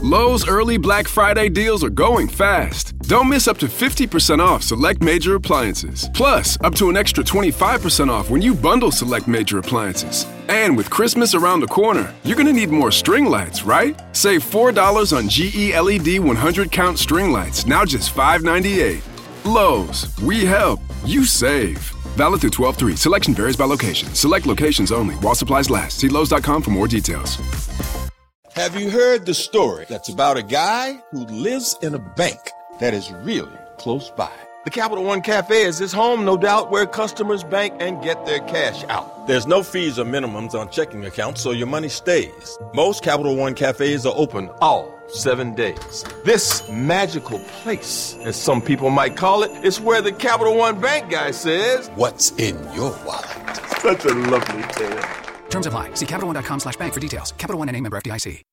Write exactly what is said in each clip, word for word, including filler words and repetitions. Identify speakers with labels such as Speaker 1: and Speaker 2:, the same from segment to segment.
Speaker 1: Lowe's early Black Friday deals are going fast. Don't miss up to fifty percent off select major appliances. Plus, up to an extra twenty-five percent off when you bundle select major appliances. And with Christmas around the corner, you're gonna need more string lights, right? Save four dollars on G E L E D one hundred count string lights, now just five ninety-eight. Lowe's, we help, you save. Valid through twelve three. Selection varies by location. Select locations only. While supplies last. See Lowe's dot com for more details.
Speaker 2: Have you heard the story that's about a guy who lives in a bank that is really close by? The Capital One Cafe is his home, no doubt, where customers bank and get their cash out. There's no fees or minimums on checking accounts, so your money stays. Most Capital One Cafes are open all seven days. This magical place, as some people might call it, is where the Capital One Bank guy says, "What's in your wallet?" Such a lovely tale.
Speaker 3: Terms apply. See Capital One dot com slash bank for details. Capital One N A member F D I C.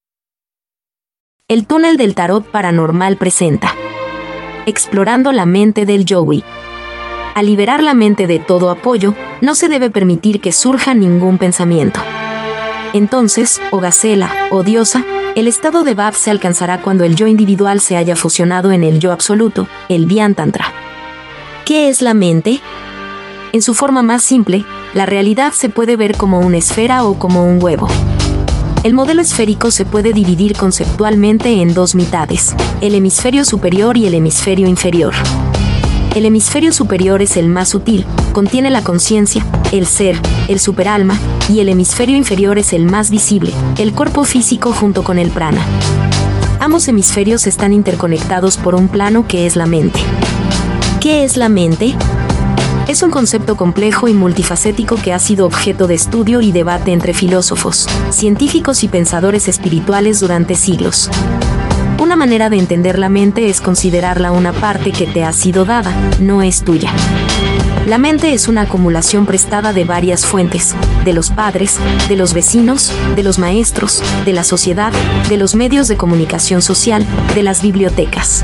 Speaker 4: El túnel del tarot paranormal presenta Explorando la mente del Yowie. Al liberar la mente de todo apoyo, no se debe permitir que surja ningún pensamiento. Entonces, o gacela, o diosa, el estado de Bhav se alcanzará cuando el yo individual se haya fusionado en el yo absoluto, el Vyantantra. ¿Qué es la mente? En su forma más simple, la realidad se puede ver como una esfera o como un huevo. El modelo esférico se puede dividir conceptualmente en dos mitades, el hemisferio superior y el hemisferio inferior. El hemisferio superior es el más sutil, contiene la conciencia, el ser, el superalma, y el hemisferio inferior es el más visible, el cuerpo físico junto con el prana. Ambos hemisferios están interconectados por un plano que es la mente. ¿Qué es la mente? Es un concepto complejo y multifacético que ha sido objeto de estudio y debate entre filósofos, científicos y pensadores espirituales durante siglos. Una manera de entender la mente es considerarla una parte que te ha sido dada, no es tuya. La mente es una acumulación prestada de varias fuentes, de los padres, de los vecinos, de los maestros, de la sociedad, de los medios de comunicación social, de las bibliotecas.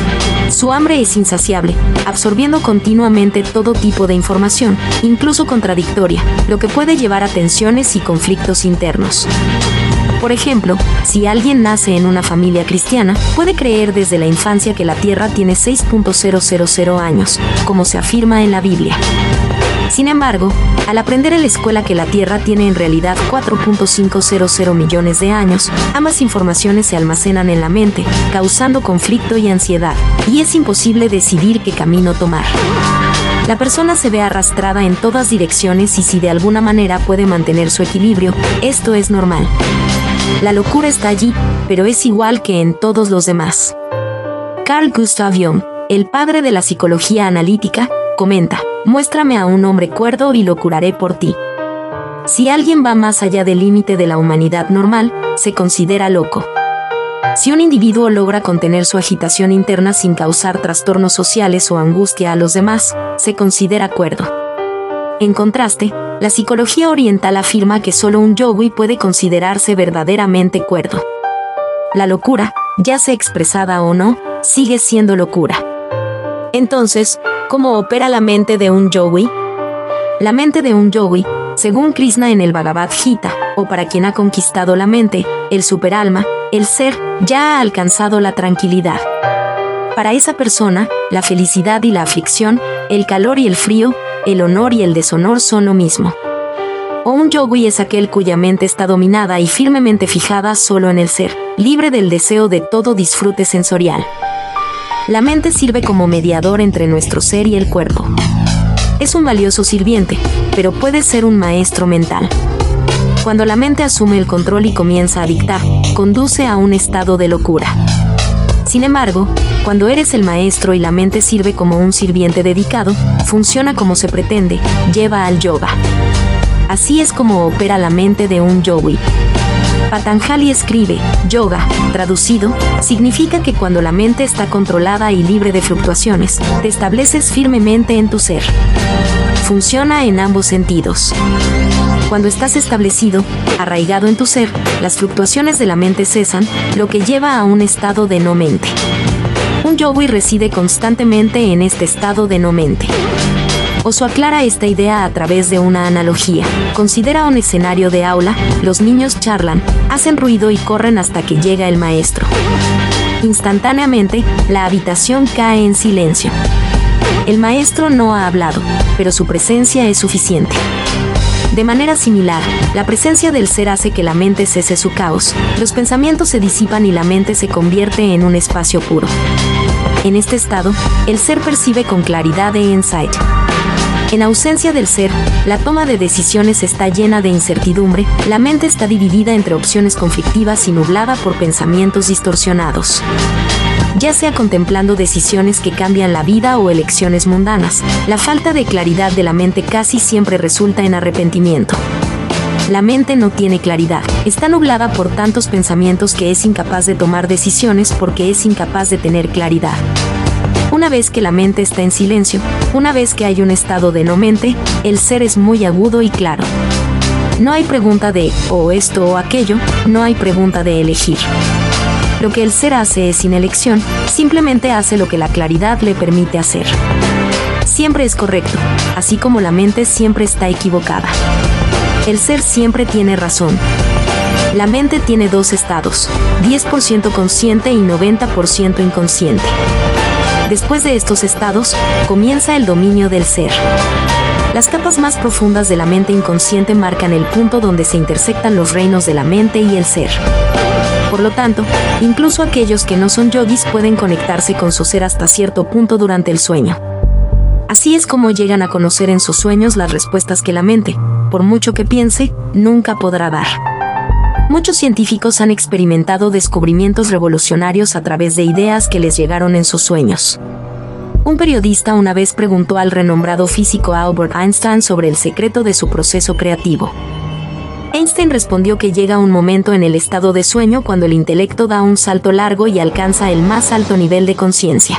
Speaker 4: Su hambre es insaciable, absorbiendo continuamente todo tipo de información, incluso contradictoria, lo que puede llevar a tensiones y conflictos internos. Por ejemplo, si alguien nace en una familia cristiana, puede creer desde la infancia que la Tierra tiene seis punto cero cero cero años, como se afirma en la Biblia. Sin embargo, al aprender en la escuela que la Tierra tiene en realidad cuatro punto quinientos millones de años, ambas informaciones se almacenan en la mente, causando conflicto y ansiedad, y es imposible decidir qué camino tomar. La persona se ve arrastrada en todas direcciones y si de alguna manera puede mantener su equilibrio, esto es normal. La locura está allí, pero es igual que en todos los demás. Carl Gustav Jung, el padre de la psicología analítica, comenta: muéstrame a un hombre cuerdo y lo curaré por ti. Si alguien va más allá del límite de la humanidad normal, se considera loco. Si un individuo logra contener su agitación interna sin causar trastornos sociales o angustia a los demás, se considera cuerdo. En contraste, la psicología oriental afirma que solo un yogi puede considerarse verdaderamente cuerdo. La locura, ya sea expresada o no, sigue siendo locura. Entonces, ¿cómo opera la mente de un yogi? La mente de un yogi, según Krishna en el Bhagavad Gita, o para quien ha conquistado la mente, el superalma, el ser, ya ha alcanzado la tranquilidad. Para esa persona, la felicidad y la aflicción, el calor y el frío, el honor y el deshonor son lo mismo. O un yogi es aquel cuya mente está dominada y firmemente fijada solo en el ser, libre del deseo de todo disfrute sensorial. La mente sirve como mediador entre nuestro ser y el cuerpo. Es un valioso sirviente, pero puede ser un maestro mental. Cuando la mente asume el control y comienza a dictar, conduce a un estado de locura. Sin embargo, cuando eres el maestro y la mente sirve como un sirviente dedicado, funciona como se pretende, lleva al yoga. Así es como opera la mente de un yogi. Patanjali escribe: yoga, traducido, significa que cuando la mente está controlada y libre de fluctuaciones, te estableces firmemente en tu ser. Funciona en ambos sentidos. Cuando estás establecido, arraigado en tu ser, las fluctuaciones de la mente cesan, lo que lleva a un estado de no mente. Un yogi reside constantemente en este estado de no mente. Oso aclara esta idea a través de una analogía. Considera un escenario de aula, los niños charlan, hacen ruido y corren hasta que llega el maestro. Instantáneamente, la habitación cae en silencio. El maestro no ha hablado, pero su presencia es suficiente. De manera similar, la presencia del ser hace que la mente cese su caos, los pensamientos se disipan y la mente se convierte en un espacio puro. En este estado, el ser percibe con claridad e insight. En ausencia del ser, la toma de decisiones está llena de incertidumbre, la mente está dividida entre opciones conflictivas y nublada por pensamientos distorsionados. Ya sea contemplando decisiones que cambian la vida o elecciones mundanas, la falta de claridad de la mente casi siempre resulta en arrepentimiento. La mente no tiene claridad, está nublada por tantos pensamientos que es incapaz de tomar decisiones porque es incapaz de tener claridad. Una vez que la mente está en silencio, una vez que hay un estado de no mente, el ser es muy agudo y claro. No hay pregunta de, o esto o aquello, no hay pregunta de elegir. Lo que el ser hace es sin elección, simplemente hace lo que la claridad le permite hacer. Siempre es correcto, así como la mente siempre está equivocada. El ser siempre tiene razón. La mente tiene dos estados, diez por ciento consciente y noventa por ciento inconsciente. Después de estos estados, comienza el dominio del ser. Las capas más profundas de la mente inconsciente marcan el punto donde se intersectan los reinos de la mente y el ser. Por lo tanto, incluso aquellos que no son yogis pueden conectarse con su ser hasta cierto punto durante el sueño. Así es como llegan a conocer en sus sueños las respuestas que la mente, por mucho que piense, nunca podrá dar. Muchos científicos han experimentado descubrimientos revolucionarios a través de ideas que les llegaron en sus sueños. Un periodista una vez preguntó al renombrado físico Albert Einstein sobre el secreto de su proceso creativo. Einstein respondió que llega un momento en el estado de sueño cuando el intelecto da un salto largo y alcanza el más alto nivel de conciencia.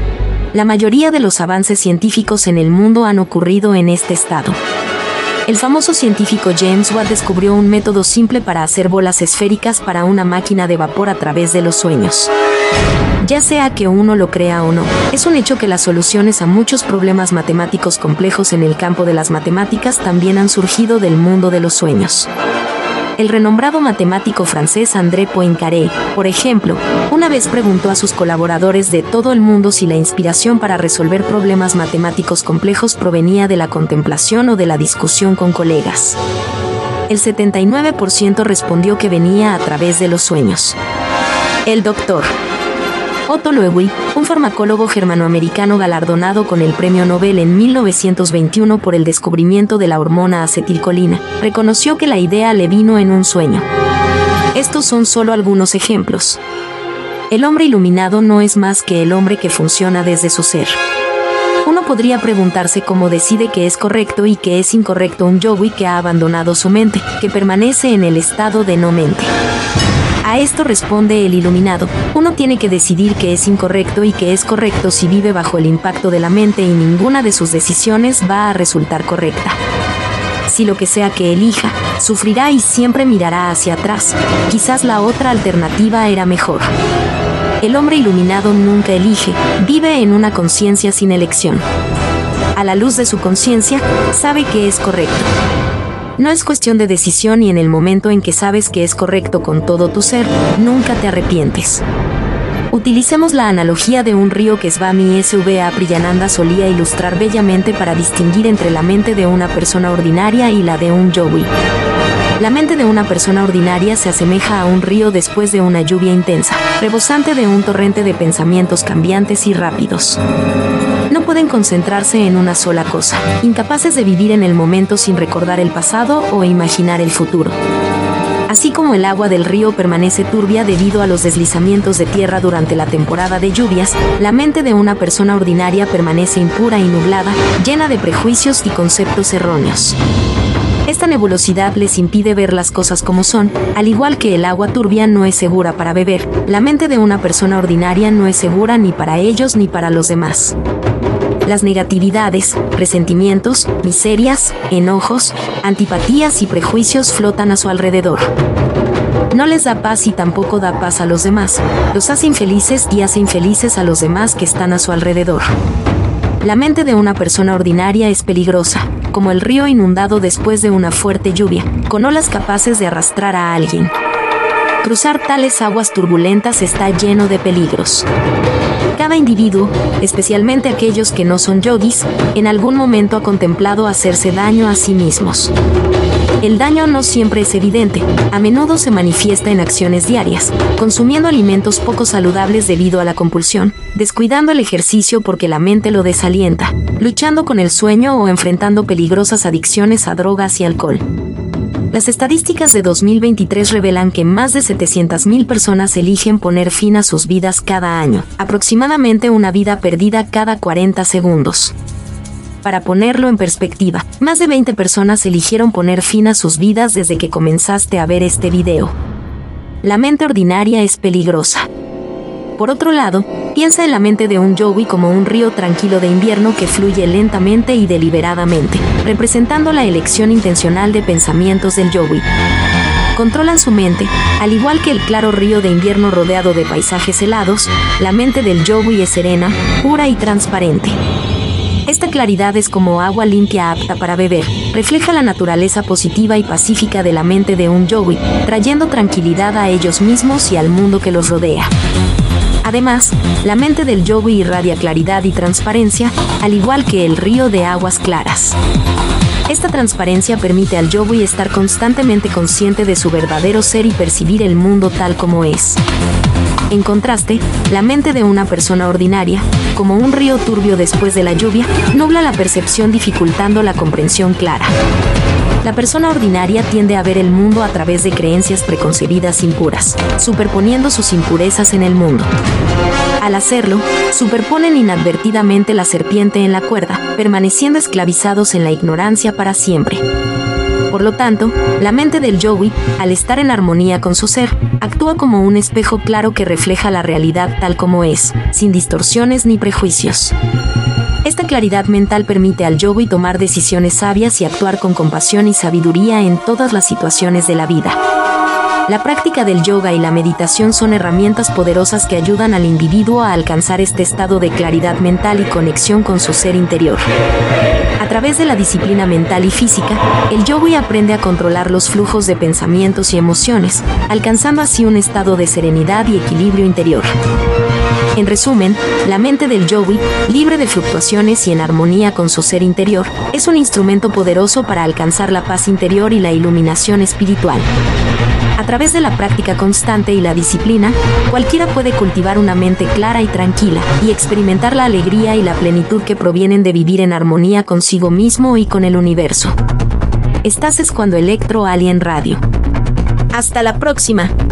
Speaker 4: La mayoría de los avances científicos en el mundo han ocurrido en este estado. El famoso científico James Watt descubrió un método simple para hacer bolas esféricas para una máquina de vapor a través de los sueños. Ya sea que uno lo crea o no, es un hecho que las soluciones a muchos problemas matemáticos complejos en el campo de las matemáticas también han surgido del mundo de los sueños. El renombrado matemático francés André Poincaré, por ejemplo, una vez preguntó a sus colaboradores de todo el mundo si la inspiración para resolver problemas matemáticos complejos provenía de la contemplación o de la discusión con colegas. El setenta y nueve por ciento respondió que venía a través de los sueños. El doctor Otto Loewi, un farmacólogo germanoamericano galardonado con el Premio Nobel en mil novecientos veintiuno por el descubrimiento de la hormona acetilcolina, reconoció que la idea le vino en un sueño. Estos son solo algunos ejemplos. El hombre iluminado no es más que el hombre que funciona desde su ser. Uno podría preguntarse cómo decide qué es correcto y qué es incorrecto un yogi que ha abandonado su mente, que permanece en el estado de no mente. A esto responde el iluminado, uno tiene que decidir qué es incorrecto y qué es correcto si vive bajo el impacto de la mente y ninguna de sus decisiones va a resultar correcta. Si lo que sea que elija, sufrirá y siempre mirará hacia atrás, quizás la otra alternativa era mejor. El hombre iluminado nunca elige, vive en una conciencia sin elección. A la luz de su conciencia, sabe que es correcto. No es cuestión de decisión y en el momento en que sabes que es correcto con todo tu ser, nunca te arrepientes. Utilicemos la analogía de un río que Swami Sva Priyananda solía ilustrar bellamente para distinguir entre la mente de una persona ordinaria y la de un yogi. La mente de una persona ordinaria se asemeja a un río después de una lluvia intensa, rebosante de un torrente de pensamientos cambiantes y rápidos. No pueden concentrarse en una sola cosa, incapaces de vivir en el momento sin recordar el pasado o imaginar el futuro. Así como el agua del río permanece turbia debido a los deslizamientos de tierra durante la temporada de lluvias, la mente de una persona ordinaria permanece impura y nublada, llena de prejuicios y conceptos erróneos. Esta nebulosidad les impide ver las cosas como son, al igual que el agua turbia no es segura para beber, la mente de una persona ordinaria no es segura ni para ellos ni para los demás. Las negatividades, resentimientos, miserias, enojos, antipatías y prejuicios flotan a su alrededor. No les da paz y tampoco da paz a los demás, los hace infelices y hace infelices a los demás que están a su alrededor. la mente de una persona ordinaria es peligrosa, como el río inundado después de una fuerte lluvia, con olas capaces de arrastrar a alguien. Cruzar tales aguas turbulentas está lleno de peligros. Cada individuo, especialmente aquellos que no son yogis, en algún momento ha contemplado hacerse daño a sí mismos. El daño no siempre es evidente, a menudo se manifiesta en acciones diarias, consumiendo alimentos poco saludables debido a la compulsión, descuidando el ejercicio porque la mente lo desalienta, luchando con el sueño o enfrentando peligrosas adicciones a drogas y alcohol. Las estadísticas de dos mil veintitrés revelan que más de setecientas mil personas eligen poner fin a sus vidas cada año, aproximadamente una vida perdida cada cuarenta segundos. Para ponerlo en perspectiva, más de veinte personas eligieron poner fin a sus vidas desde que comenzaste a ver este video. La mente ordinaria es peligrosa. Por otro lado, piensa en la mente de un yogi como un río tranquilo de invierno que fluye lentamente y deliberadamente, representando la elección intencional de pensamientos del yogi. Controlan su mente, al igual que el claro río de invierno rodeado de paisajes helados, la mente del yogi es serena, pura y transparente. Esta claridad es como agua limpia apta para beber, refleja la naturaleza positiva y pacífica de la mente de un yogi, trayendo tranquilidad a ellos mismos y al mundo que los rodea. Además, la mente del yogi irradia claridad y transparencia, al igual que el río de aguas claras. Esta transparencia permite al yogi estar constantemente consciente de su verdadero ser y percibir el mundo tal como es. En contraste, la mente de una persona ordinaria, como un río turbio después de la lluvia, nubla la percepción dificultando la comprensión clara. La persona ordinaria tiende a ver el mundo a través de creencias preconcebidas impuras, superponiendo sus impurezas en el mundo. Al hacerlo, superponen inadvertidamente la serpiente en la cuerda, permaneciendo esclavizados en la ignorancia para siempre. Por lo tanto, la mente del yogi, al estar en armonía con su ser, actúa como un espejo claro que refleja la realidad tal como es, sin distorsiones ni prejuicios. Esta claridad mental permite al yogi tomar decisiones sabias y actuar con compasión y sabiduría en todas las situaciones de la vida. La práctica del yoga y la meditación son herramientas poderosas que ayudan al individuo a alcanzar este estado de claridad mental y conexión con su ser interior. A través de la disciplina mental y física, el yogi aprende a controlar los flujos de pensamientos y emociones, alcanzando así un estado de serenidad y equilibrio interior. En resumen, la mente del yogi, libre de fluctuaciones y en armonía con su ser interior, es un instrumento poderoso para alcanzar la paz interior y la iluminación espiritual. A través de la práctica constante y la disciplina, cualquiera puede cultivar una mente clara y tranquila, y experimentar la alegría y la plenitud que provienen de vivir en armonía consigo mismo y con el universo. Estás escuchando Electro Alien Radio. ¡Hasta la próxima!